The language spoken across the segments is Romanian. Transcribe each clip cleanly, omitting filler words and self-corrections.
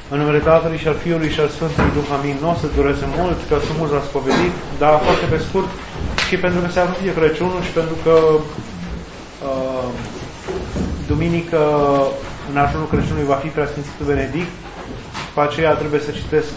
În numele Tatălui și al Fiului și al Sfântului Duh, amin. Nu o să dureze mult, că sunt mulți la spovedit, dar foarte pe scurt, și pentru că se apropie Crăciunul și pentru că duminică, în ajunul Crăciunului, va fi Preasfințitul Benedict. După aceea trebuie să citesc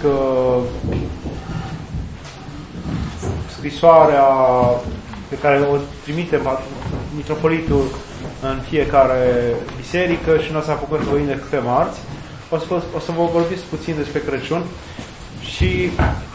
scrisoarea pe care o trimite mitropolitul în fiecare biserică și nu o să apucăm să vorbim decât pe marți. O să vă vorbesc puțin despre Crăciun și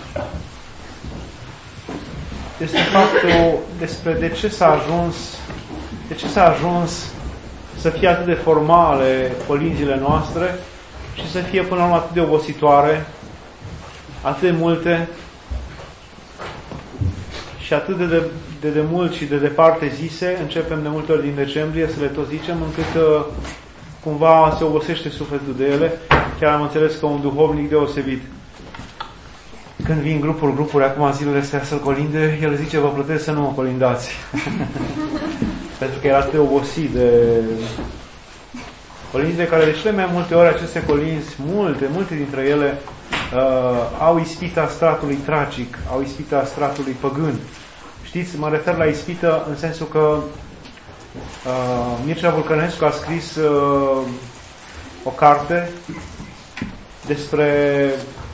este faptul despre de ce s-a ajuns să fie atât de formale colinzile noastre și să fie până la urmă atât de obositoare, atât de multe și atât de mult și de departe zise. Începem de multe ori din decembrie să le tot zicem, încât cumva se obosește sufletul de ele. Chiar am înțeles că un duhovnic deosebit, când vin grupuri, acum zilele astea să-l colinde, el zice, vă plătesc să nu mă colindați. Pentru că era atât de obosit de colinzile care de cele mai multe ori aceste colinzi, multe dintre ele au ispita stratului tragic, au ispita stratului păgân. Știți, mă refer la ispită în sensul că Mircea Vulcănescu a scris o carte despre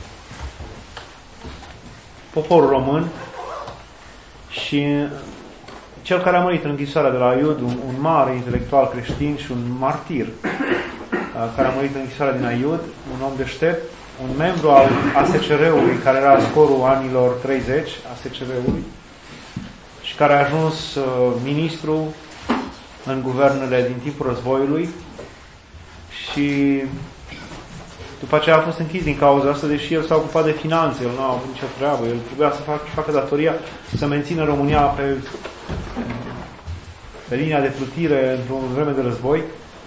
poporul român și cel care a murit în închisoarea de la Aiud, un mare intelectual creștin și un martir care a murit în închisoarea din Aiud, un om deștept, un membru al ASCR-ului, care era scorul anilor 30, ASCR-ului, și care a ajuns ministru în guvernele din timpul războiului și după aceea a fost închis din cauza asta, deși el s-a ocupat de finanțe, el nu a avut nicio treabă, el trebuia să facă datoria să mențină România pe linia de plutire într-o vreme de război,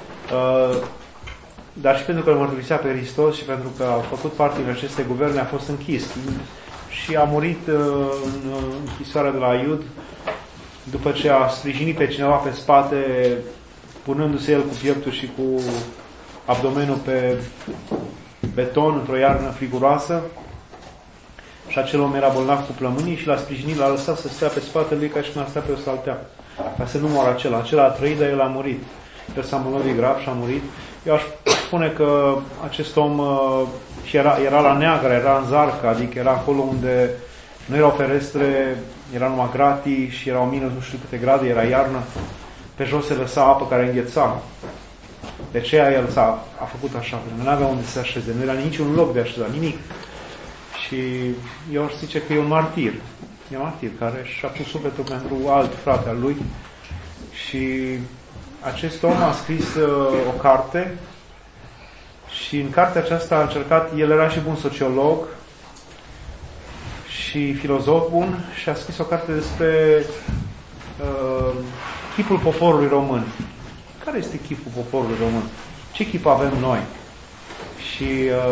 dar și pentru că îl mărturisea pe Hristos și pentru că a făcut parte din aceste guverne, a fost închis și a murit în închisoarea de la Aiud după ce a sprijinit pe cineva pe spate, punându-se el cu pieptul și cu abdomenul pe beton într-o iarnă friguroasă, și acel om era bolnav cu plămânii și l-a sprijinit, l-a lăsat să stea pe spatele lui ca și cum a stea pe o saltea, ca să nu moară acela. Acela a trăit, dar el a murit. El s-a îmbolnăvit grav și a murit. Eu aș spune că acest om și era la Neagră, era în Zarca, adică era acolo unde nu erau ferestre, era numai gratii și erau minus nu știu câte grade, era iarnă. Pe jos se lăsa apă care îngheța. De aceea el a făcut așa, pentru că nu avea unde să se așeze, nu era niciun loc de așezat, nimic. Și eu aș zice că e un martir. E un martir care și-a pus sufletul pentru alt frate al lui. Și acest om a scris o carte și în cartea aceasta a încercat, el era și bun sociolog și filozof bun și a scris o carte despre chipul poporului român. Care este chipul poporului român? Ce chip avem noi? Și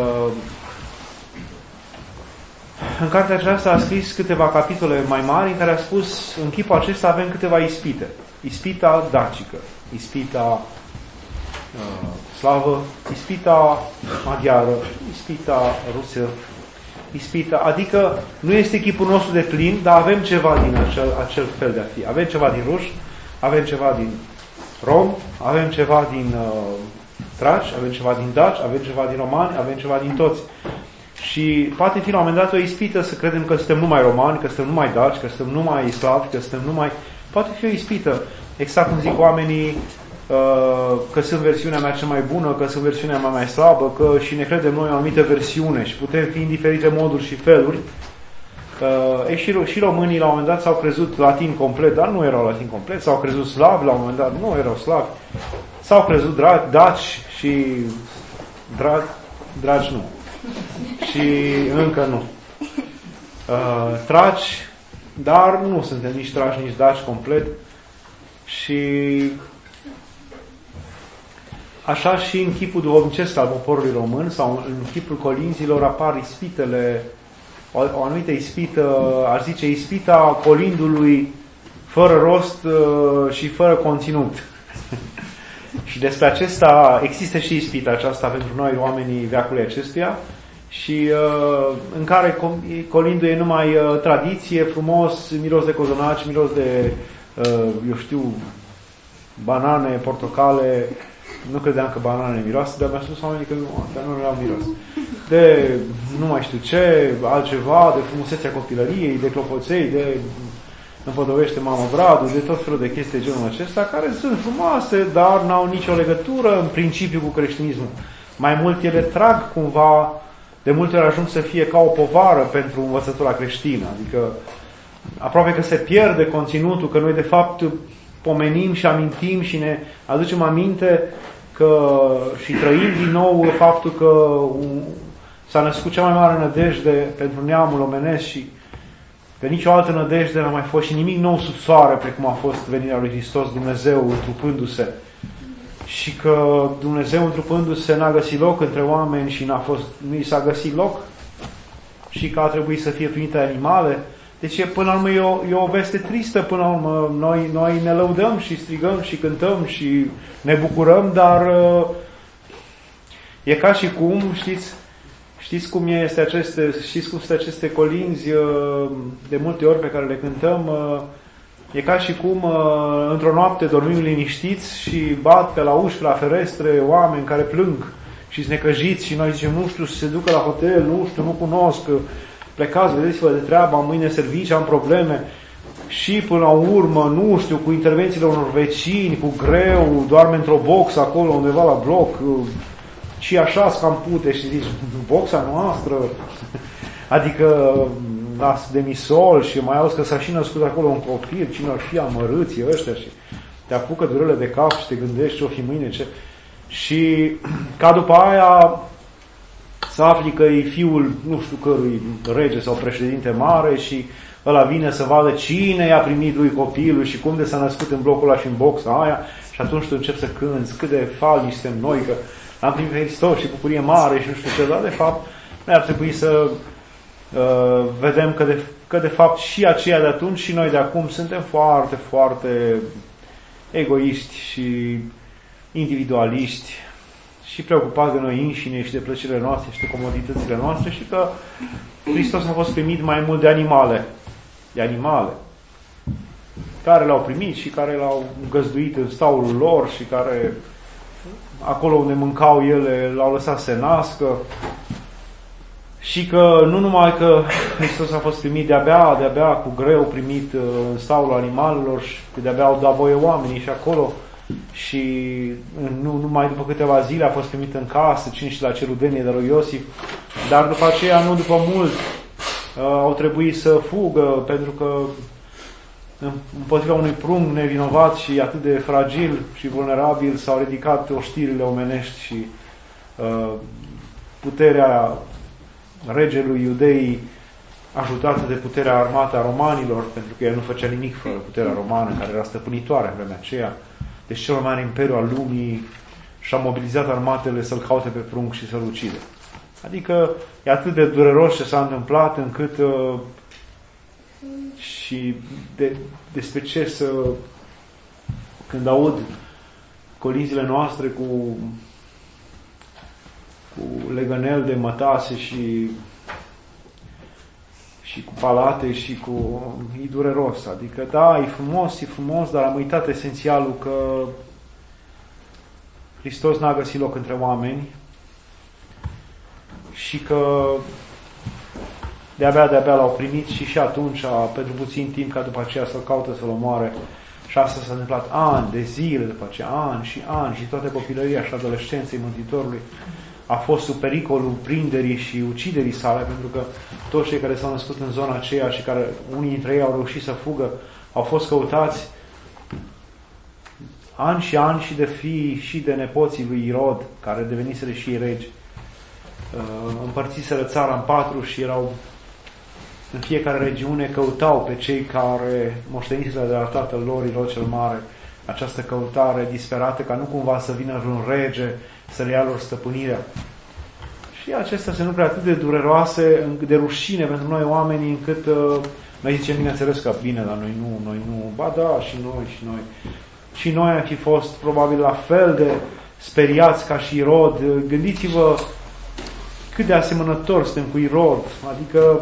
în cartea aceasta a scris câteva capitole mai mari în care a spus, în chipul acesta avem câteva ispite. Ispita dacică, ispita slavă, ispita maghiară, ispita rusă, ispita, adică nu este chipul nostru de plin, dar avem ceva din acel fel de a fi. Avem ceva din ruși, avem ceva din rom, avem ceva din traci, avem ceva din daci, avem ceva din romani, avem ceva din toți. Și poate fi la un moment dat o ispită să credem că suntem numai romani, că suntem numai daci, că suntem numai slavi, că suntem numai... Poate fi o ispită. Exact cum zic oamenii că sunt versiunea mea cea mai bună, că sunt versiunea mea mai slabă, că și ne credem noi o anumită versiune și putem fi în diferite moduri și feluri. Și românii la un moment dat s-au crezut latin complet, dar nu erau latin complet, s-au crezut slavi la un moment dat, nu erau slavi. S-au crezut daci și dragi nu. Și încă nu. Traci, dar nu suntem nici traci, nici daci complet. Și așa și în chipul duhovnicesc al poporului român sau în chipul colinzilor apar ispitele, o anumită ispită, aș zice ispita colindului fără rost și fără conținut. Și despre acesta există și ispita aceasta pentru noi, oamenii veacului acestuia, și în care colindu-e numai tradiție, frumos, miros de cozonaci, miros de, eu știu, banane, portocale. Nu credeam că banane miroase, dar mi-a spus oamenii că nu erau miros. De nu mai știu ce, altceva, de frumusețea copilăriei, de clopoței, de împodobește Mama Bradu, de tot felul de chestii de genul acesta, care sunt frumoase, dar n-au nicio legătură în principiu cu creștinismul. Mai mult ele trag cumva, de multe ori ajung să fie ca o povară pentru învățătura creștină. Adică aproape că se pierde conținutul, că noi de fapt pomenim și amintim și ne aducem aminte că și trăim din nou faptul că s-a născut cea mai mare nădejde pentru neamul omenesc și că nicio altă nădejde n-a mai fost și nimic nou sub soare precum a fost venirea lui Hristos, Dumnezeu întrupându-se. Și că Dumnezeu întrupându-se n-a găsit loc între oameni și nu i s-a găsit loc și că a trebuit să fie primite animale. Deci până la urmă e o veste tristă, până la urmă noi ne lăudăm și strigăm și cântăm și ne bucurăm, dar e ca și cum, știți cum sunt aceste colinzi de multe ori pe care le cântăm, e ca și cum într-o noapte dormim liniștiți și bat pe la uși, pe la ferestre oameni care plâng și sunt necăjiți și noi zicem, nu știu, să se ducă la hotel, nu știu, nu cunosc, plecați, vedeți-vă de treabă, am mâine servicii, am probleme. Și până la urmă, nu știu, cu intervențiile unor vecini, cu greu, doarme într-o boxă acolo undeva la bloc, și așa scampute și zici, boxa noastră, adică nas de misol și mai auzi că s-a și născut acolo un copil, cine ar fi amărâții ăștia și te apucă durele de cap și te gândești ce o fi mâine, ce... Și ca după aia să afli că e fiul nu știu cărui rege sau președinte mare și ăla vine să vadă cine i-a primit lui copilul și cum de s-a născut în blocul ăla și în boxa aia și atunci tu începi să cânți cât de falnici suntem noi, că am primit Hristos și bucurie mare și nu știu ce, dar de fapt noi ar trebui să vedem că de fapt și aceia de atunci și noi de acum suntem foarte, foarte egoiști și individualiști și preocupați de noi înșine și de plăcerile noastre și de comoditățile noastre și că Hristos a fost primit mai mult de animale care l-au primit și care l-au găzduit în staulul lor și care acolo unde mâncau ele l-au lăsat să se nască și că nu numai că Hristos a fost primit de-abia cu greu primit în staulul animalelor și că de-abia au dat voie oamenii și acolo și nu numai după câteva zile a fost primit în casă, cine și la cerudenie de lui Iosif, dar după aceea, nu după mult, au trebuit să fugă pentru că împotriva unui prunc nevinovat și atât de fragil și vulnerabil s-au ridicat oștirile omenești și puterea regelui Iudeii ajutată de puterea armată a romanilor, pentru că el nu făcea nimic fără puterea romană, care era stăpânitoare în vremea aceea. Deci cel mai mare imperiu al lumii și-a mobilizat armatele să-l caute pe prunc și să-l ucide. Adică e atât de dureros ce s-a întâmplat încât și despre ce când aud colinzile noastre cu legănel de mătase și cu palate și cu... e dureros. Adică, da, e frumos, dar am uitat esențialul că Hristos n-a găsit loc între oameni și că de-abia l-au primit și atunci, pentru puțin timp, ca după aceea să-l caută, să-l omoare. Și asta s-a întâmplat ani de zile, după aceea ani și toată copilăria și adolescenței Mântuitorului a fost sub pericolul prinderii și uciderii sale, pentru că toți cei care s-au născut în zona aceea și care unii dintre ei au reușit să fugă, au fost căutați ani și ani și de fii și de nepoții lui Irod, care deveniseră și ei regi. Împărțiseră țara în 4 și erau în fiecare regiune, căutau pe cei care moșteniseră de la tatăl lor, Irod cel Mare, această căutare disperată ca nu cumva să vină vreun rege să le ia lor stăpânirea. Și acestea sunt lucruri atât de dureroase, de rușine pentru noi oamenii, încât noi zicem, bineînțeles că bine, dar noi nu, ba da, și noi. și noi am fi fost probabil la fel de speriați ca și Irod. Gândiți-vă cât de asemănători suntem cu Irod, adică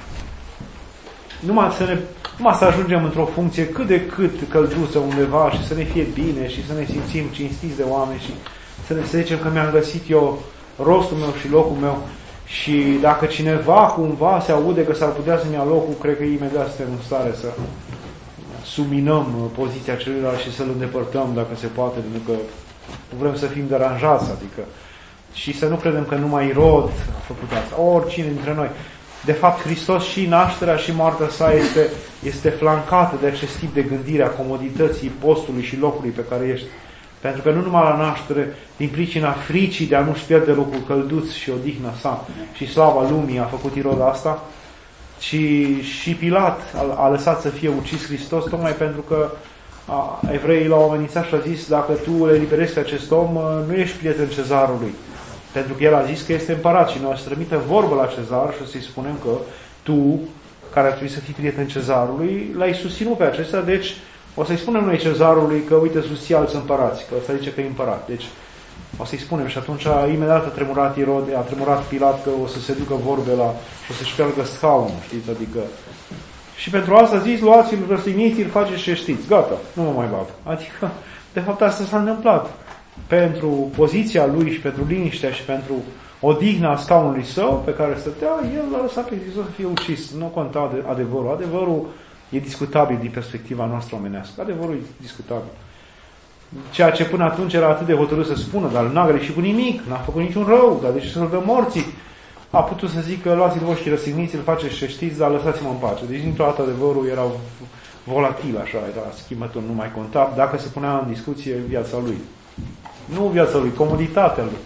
numai să ajungem într-o funcție cât de cât călduță undeva și să ne fie bine și să ne simțim cinstiți de oameni și să ne zicem că mi-am găsit eu rostul meu și locul meu. Și dacă cineva cumva se aude că s-ar putea să-mi ia locul, cred că imediat suntem în stare să subminăm poziția celuilalt și să-l îndepărtăm dacă se poate, pentru că vrem să fim deranjați, adică. Și să nu credem că numai Irod a făcut asta, oricine dintre noi. De fapt, Hristos și nașterea și moartea sa este flancată de acest tip de gândire a comodității postului și locului pe care ești. Pentru că nu numai la naștere, din pricina fricii de a nu-și pierde locul călduț și odihna sa și slava lumii a făcut Irod asta, ci și Pilat a lăsat să fie ucis Hristos, tocmai pentru că evreii l-au amenințat și a zis: dacă tu le eliberezi pe acest om, nu ești prieten cezarului. Pentru că el a zis că este împărat și noi o să trimită vorbă la cezar și o să-i spunem că tu, care ar trebui să fii prieten cezarului, l-ai susținut pe acesta, deci o să-i spunem noi cezarului că uite susții alți împărați, că ăsta zice că e împărat. Deci o să-i spunem și atunci imediat a tremurat Irod, a tremurat Pilat că o să se ducă vorbe și o să-și piargă scaunul, știți, adică. Și pentru asta a zis: luați-l, răstigniți-l, faceți ce știți, gata, nu mă mai bag. Adică, de fapt, asta s-a întâmplat. Pentru poziția lui și pentru liniștea și pentru odihna scaunului său pe care stătea, el a lăsat pe Hristos să fie ucis. Nu conta adevărul. Adevărul e discutabil din perspectiva noastră omenească. Adevărul e discutabil. Ceea ce până atunci era atât de hotărât să spună, dar n-a greșit cu nimic, n-a făcut niciun rău, dar de ce să-l dă morții? A putut să zică: luați-l voi și răsigniți-l, faceți ce știți, dar lăsați-mă în pace. Deci, dintr-o dată, adevărul era volatil, așa, era schimbător, nu mai conta dacă se punea în discuție viața lui. Nu viața lui, comoditatea lui.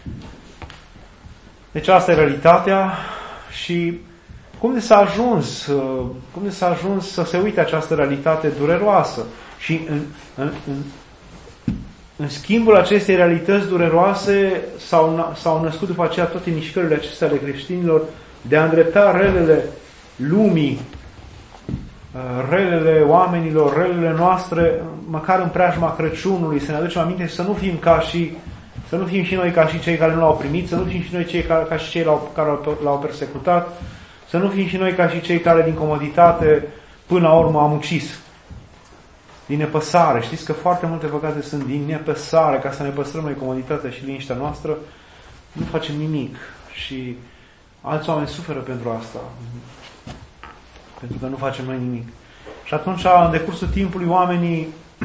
Deci asta e realitatea. Și cum de s-a ajuns să se uite această realitate dureroasă? Și în schimbul acestei realități dureroase s-au născut după aceea toate mișcările acestea ale creștinilor de a îndrepta relele lumii, relele oamenilor, relele noastre, măcar în preajma Crăciunului, să ne aducem aminte și să nu fim și noi ca și cei care nu l-au primit, să nu fim și noi ca și cei care l-au persecutat, să nu fim și noi ca și cei care din comoditate până la urmă am ucis. Din nepăsare. Știți că foarte multe păcate sunt din nepăsare, ca să ne păstrăm noi comoditatea și liniștea noastră, nu facem nimic. Și alți oameni suferă pentru asta. Pentru că nu facem noi nimic. Și atunci, în decursul timpului, oamenii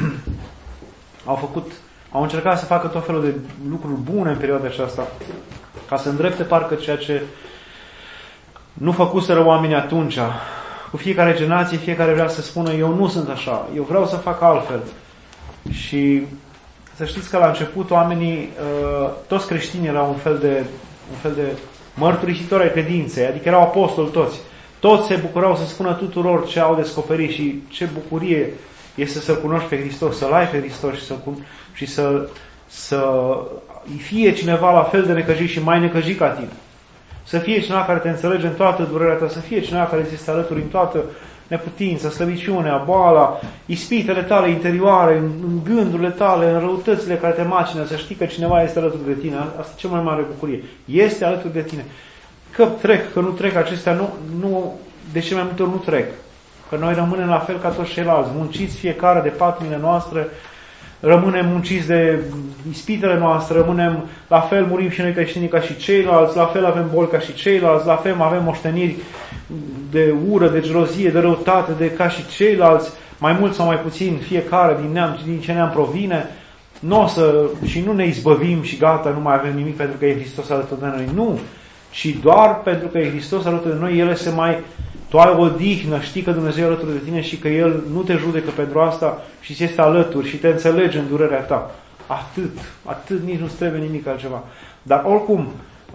au încercat să facă tot felul de lucruri bune în perioada aceasta, ca să îndrepte parcă ceea ce nu făcuseră oamenii atunci. Cu fiecare generație, fiecare vrea să spună: eu nu sunt așa, eu vreau să fac altfel. Și să știți că la început oamenii, toți creștinii erau un fel de mărturisitori ai credinței, adică erau apostoli toți. Toți se bucurau să spună tuturor ce au descoperit și ce bucurie este să-L cunoști pe Hristos, să-L ai pe Hristos și să fie cineva la fel de necăjit și mai necăjit ca tine. Să fie cineva care te înțelege în toată durerea ta, să fie cineva care ți este alături în toată neputința, slăbiciunea, boala, ispitele tale interioare, în gândurile tale, în răutățile care te macină, să știi că cineva este alături de tine. Asta e cea mai mare bucurie. Este alături de tine. Că trec, că nu trec, acestea de ce mai multe ori nu trec. Că noi rămânem la fel ca toți ceilalți, munciți fiecare de patimile noastre, rămânem munciți de ispitele noastre, rămânem la fel, murim și noi creștinii ca și ceilalți, la fel avem boli ca și ceilalți, la fel avem moșteniri de ură, de gelozie, de răutate, ca și ceilalți, mai mult sau mai puțin, fiecare din ce neam provine. Și nu ne izbăvim și gata, nu mai avem nimic pentru că e Hristos alături de noi. Nu, ci doar pentru că e Hristos alături de noi, tu ai o dihnă, știi că Dumnezeu e alături de tine și că El nu te judecă pentru asta și ți este alături și te înțelege în durerea ta. Atât, nici nu-ți trebuie nimic altceva. Dar oricum,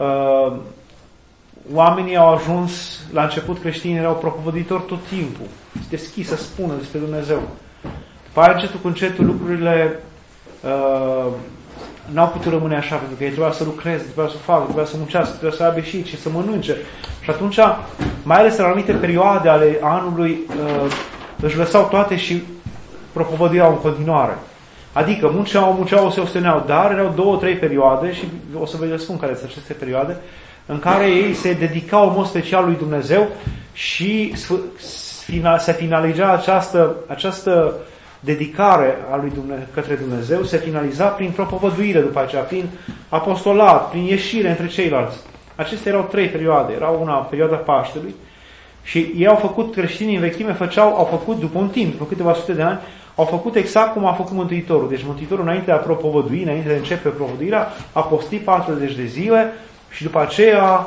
oamenii au ajuns, la început creștinii erau propovăditori tot timpul, deschis să spună despre Dumnezeu. După aia, încetul cu încetul, lucrurile n-au putut rămâne așa, pentru că ei trebuia să lucreze, trebuia să facă, trebuia să muncească, trebuia să aibă și să mănânce. Și atunci, mai ales în anumite perioade ale anului, își lăsau toate și propovăduiau în continuare. Adică munceau, se osteneau, dar erau 2-3 perioade și o să vă spun care sunt aceste perioade în care ei se dedicau în mod special lui Dumnezeu și se finaliza această dedicare a lui către Dumnezeu, se finaliza prin propovăduire după aceea, prin apostolat, prin ieșire între ceilalți. Acestea erau 3 perioade. Era una perioada Paștelui și ei au făcut, creștinii în vechime au făcut după un timp, după câteva sute de ani, au făcut exact cum a făcut Mântuitorul. Deci Mântuitorul, înainte de a propovădui, înainte de a începe propovăduirea, a postit 40 de zile și după aceea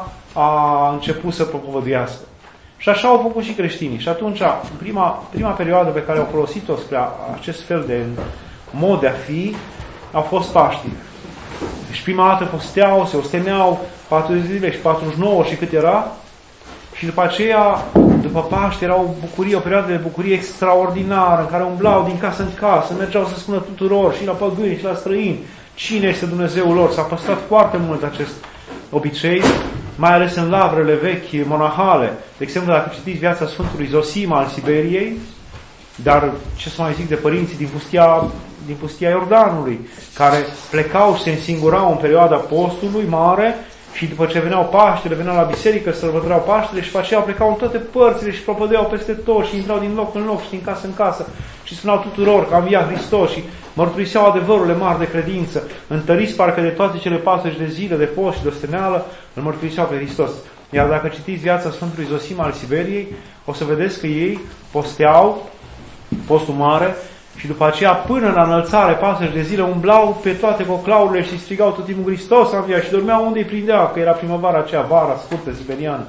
a început să propovăduiască. Și așa au făcut și creștinii. Și atunci, prima perioadă pe care au folosit-o spre acest fel de mod de a fi, a fost Paștii. Deci prima dată posteau, se osteneau 40 zile și 49 și cât era. Și după aceea, după Paște, era o perioadă de bucurie extraordinară, în care umblau din casă în casă, mergeau să spună tuturor, și la păgâni, și la străini, cine este Dumnezeul lor. S-a păstrat foarte mult acest obicei, mai ales în lavrele vechi monahale. De exemplu, dacă citiți viața Sfântului Zosim al Siberiei, dar ce să mai zic de părinții din pustia Iordanului, care plecau și se însingurau în perioada postului mare și după ce veneau Paștele, veneau la biserică, sărbătoreau Paștele și după aceea plecau în toate părțile și propădeau peste tot și intrau din loc în loc și din casă în casă și spuneau tuturor că a înviat Hristos și mărturiseau adevărurile mari de credință, întăriți parcă de toate cele 40 de zile de post și de osteneală, îl mărturiseau pe Hristos. Iar dacă citiți viața Sfântului Zosim al Siberiei, o să vedeți că ei posteau postul mare și după aceea până la înălțare 40 de zile umblau pe toate coclaurile și strigau tot timpul Hristos a înviat și dormeau unde îi prindea, că era primăvara aceea, vara scurtă siberiană.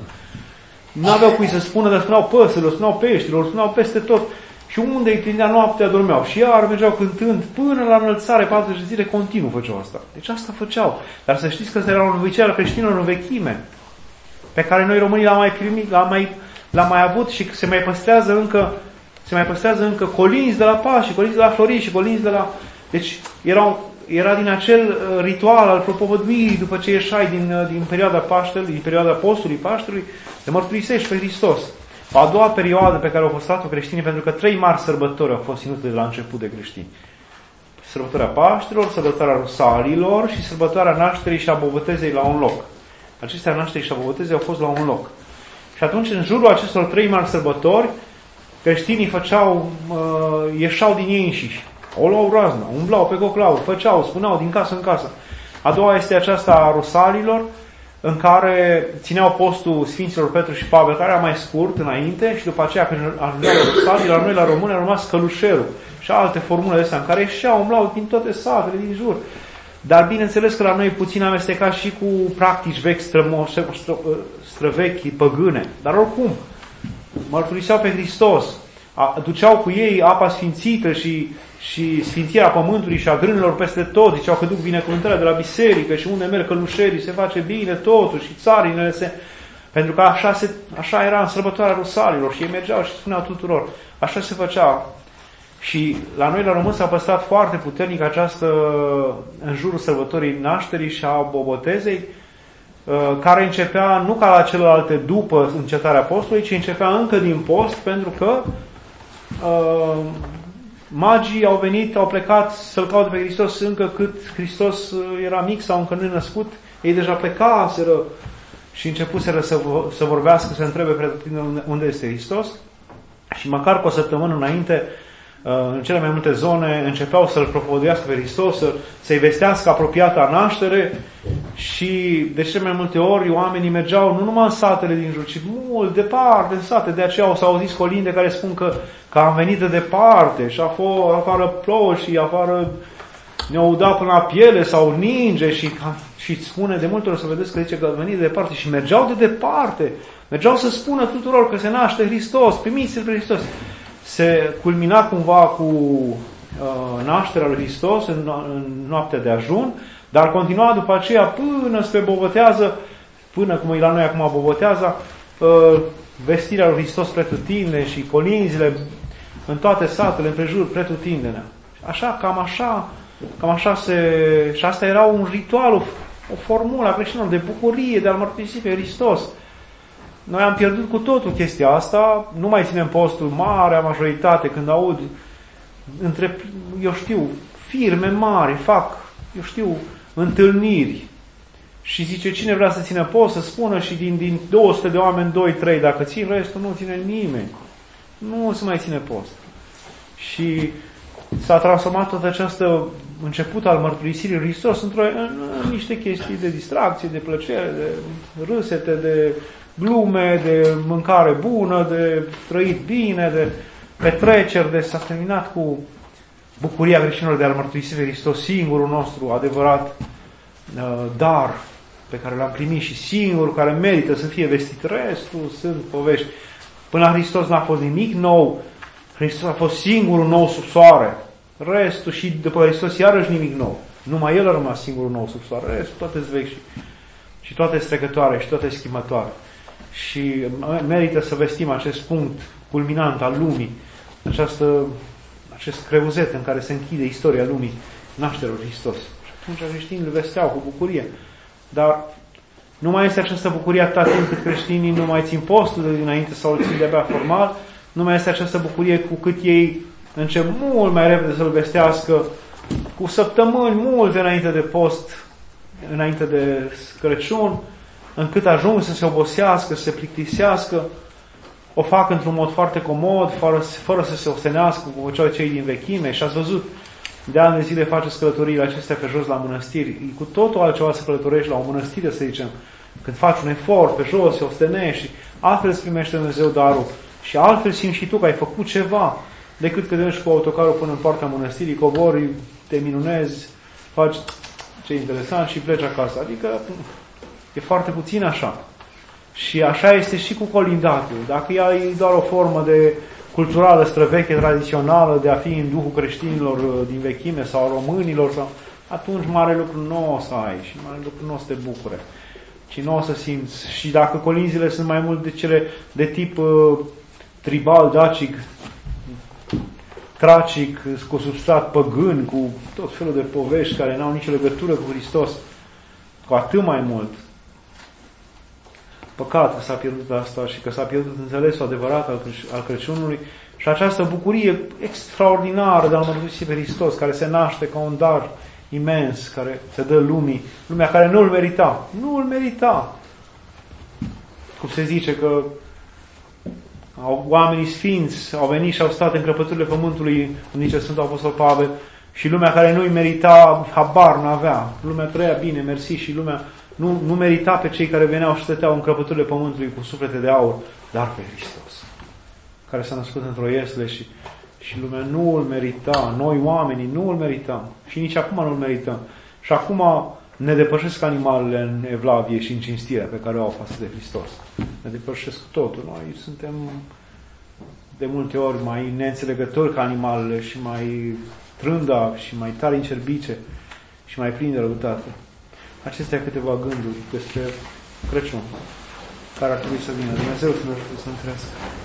Nu aveau cui să spună, dar spuneau păsărilor, spuneau peștilor, spuneau peste tot. Și unde îi prindea noaptea dormeau. Și iar mergeau cântând până la înălțare 40 de zile continuu făceau asta. Deci asta făceau. Dar să știți că ăsta era un obicei al creștinilor în vechime, pe care noi românii l-am mai primit, l-am mai avut și se mai păstrează încă colinzi de la Paști, colinzi de la Floriști și colinzi de la... Deci era din acel ritual al propovăduirii după ce ieșai din perioada Paștelui, din perioada postului Paștelui, de mărturisești pe Hristos. A doua perioadă pe care au păstrat-o creștinii, pentru că 3 mari sărbători au fost ținute de la început de creștini. Sărbătoarea Paștelor, sărbătoarea Rusalilor și sărbătoarea Nașterii și a Bobotezei la un loc. Acestea Nașterii și a Bobotezei au fost la un loc. Și atunci, în jurul acestor 3 mari sărbători, creștinii ieșau din ei înșiși. O luau razna, umblau pe coclauri, spuneau din casă în casă. A doua este aceasta a Rusalilor, în care țineau postul Sfinților Petru și Pavel, care era mai scurt înainte, și după aceea când ajungeau la Rusalii, la noi la români a rămas Călușerul și alte formule de astea, în care ieșeau, umblau din toate satele din jur. Dar bineînțeles că la noi puțin amestecat și cu practici vechi, străvechi, păgâne. Dar oricum, mărturiseau pe Hristos, duceau cu ei apa sfințită și sfințirea pământului și a grânelor peste tot, ziceau că duc binecuvântarea de la biserică și unde merg călușerii se face bine totul și țarinele se... Pentru că așa era în sărbătoarea Rusalilor și ei mergeau și spuneau tuturor. Așa se făcea. Și la noi, la români, s-a păstrat foarte puternic această, în jurul sărbătorii Nașterii și a Bobotezei, care începea nu ca la celelalte după încetarea postului, ci începea încă din post, pentru că magii au venit, au plecat să-L caute pe Hristos încă cât Hristos era mic sau încă nenăscut. Ei deja plecaseră și începuseră să vorbească, să întrebe pretutindeni unde este Hristos. Și măcar cu o săptămână înainte, în cele mai multe zone, începeau să-L propovăduiască pe Hristos, să-i vestească apropiata naștere și de cele mai multe ori oamenii mergeau nu numai în satele din jur, ci mult departe în sate. De aceea o să auziți colinde care spun că am venit de departe și afară plouă și afară ne-au udat până la piele sau ninge și spune de multe ori să vedeți că zice că a venit de departe și mergeau de departe. Mergeau să spună tuturor că se naște Hristos, primiți-L pe Hristos. Se culmina cumva cu nașterea lui Hristos în noaptea de ajun, dar continua după aceea până spre Bobotează, până cum e la noi acum Boboteaza, vestirea lui Hristos pretutindeni și colinzile în toate satele împrejur pretutindene. Cam așa și asta era un ritual, o formulă a creștinilor de bucurie, de a-L mărturisi pe Hristos. Noi am pierdut cu totul chestia asta, nu mai ținem postul, marea majoritate, când aud firme mari fac, eu știu, întâlniri și zice, cine vrea să țină post, să spună și din 200 de oameni, 2-3, dacă țin, restul nu ține nimeni. Nu se mai ține post. Și s-a transformat tot această început al mărturisirii lui Hristos în niște chestii de distracție, de plăcere, de râsete, de glume, de mâncare bună, de trăit bine, de petreceri, s-a terminat cu bucuria creștinilor de a-L mărturisi pe Hristos, singurul nostru adevărat dar pe care l-am primit și singurul care merită să fie vestit. Restul sunt povești. Până la Hristos n-a fost nimic nou. Hristos a fost singurul nou sub soare. Restul și după Hristos iarăși nimic nou. Numai El a rămas singurul nou sub soare. Restul toate-s vechi și toate strecătoare și toate schimbătoare. Și merită să vestim acest punct culminant al lumii, acest creuzet în care se închide istoria lumii, nașterea lui Hristos. Și atunci creștinii îl vesteau cu bucurie. Dar nu mai este această bucurie atâta timp cât creștinii nu mai țin postul de dinainte sau îl țin de-abia formal, nu mai este această bucurie cu cât ei încep mult mai repede să-L vestească, cu săptămâni multe înainte de post, înainte de Crăciun, încât ajung să se obosească, să se plictisească, o fac într-un mod foarte comod, fără să se ostenească cu cei din vechime. Și ați văzut, de ani de zile faceți călătoriile acestea pe jos la mănăstiri. E cu totul altceva să călătorești la o mănăstire, să zicem, când faci un efort pe jos, se ostenești și altfel îți primește Dumnezeu darul. Și altfel simți și tu că ai făcut ceva, decât că mergi cu autocarul până în partea mănăstirii, cobori, te minunezi, faci ce interesant și pleci acasă. Adică e foarte puțin așa. Și așa este și cu colindatul. Dacă ea e doar o formă de culturală, străveche, tradițională, de a fi în duhul creștinilor din vechime sau românilor, atunci mare lucru nu o să ai și mare lucru nu o să te bucure. Ci nu o să simți. Și dacă colinzile sunt mai mult de cele de tip tribal, dacic, tracic, cu substrat păgân, cu tot felul de povești care n-au nicio legătură cu Hristos, cu atât mai mult. Păcat că s-a pierdut asta și că s-a pierdut înțelesul adevărat al Crăciunului și această bucurie extraordinară de a-L mărturisi pe Hristos, care se naște ca un dar imens, care se dă lumii, lumea care nu îl merita. Nu îl merita. Cum se zice că oamenii sfinți au venit și au stat în crăpăturile pământului, cum zice Sfântul Apostol Pavel, și lumea care nu-i merita, habar n-avea. Lumea trăia bine, mersi, și lumea nu merita pe cei care veneau și stăteau în crăpăturile pământului cu suflete de aur, dar pe Hristos, care s-a născut într-o iesle și lumea nu îl merita, noi oamenii nu îl merităm și nici acum nu îl merităm. Și acum ne depășesc animalele în evlavie și în cinstirea pe care o au față de Hristos. Ne depășesc totul. Noi suntem de multe ori mai neînțelegători ca animalele și mai trândavi și mai tari în cerbice și mai plini de răutate. Acestea câteva gânduri despre Crăciun care ar trebui să vină. Dumnezeu să ne ajute să întrească.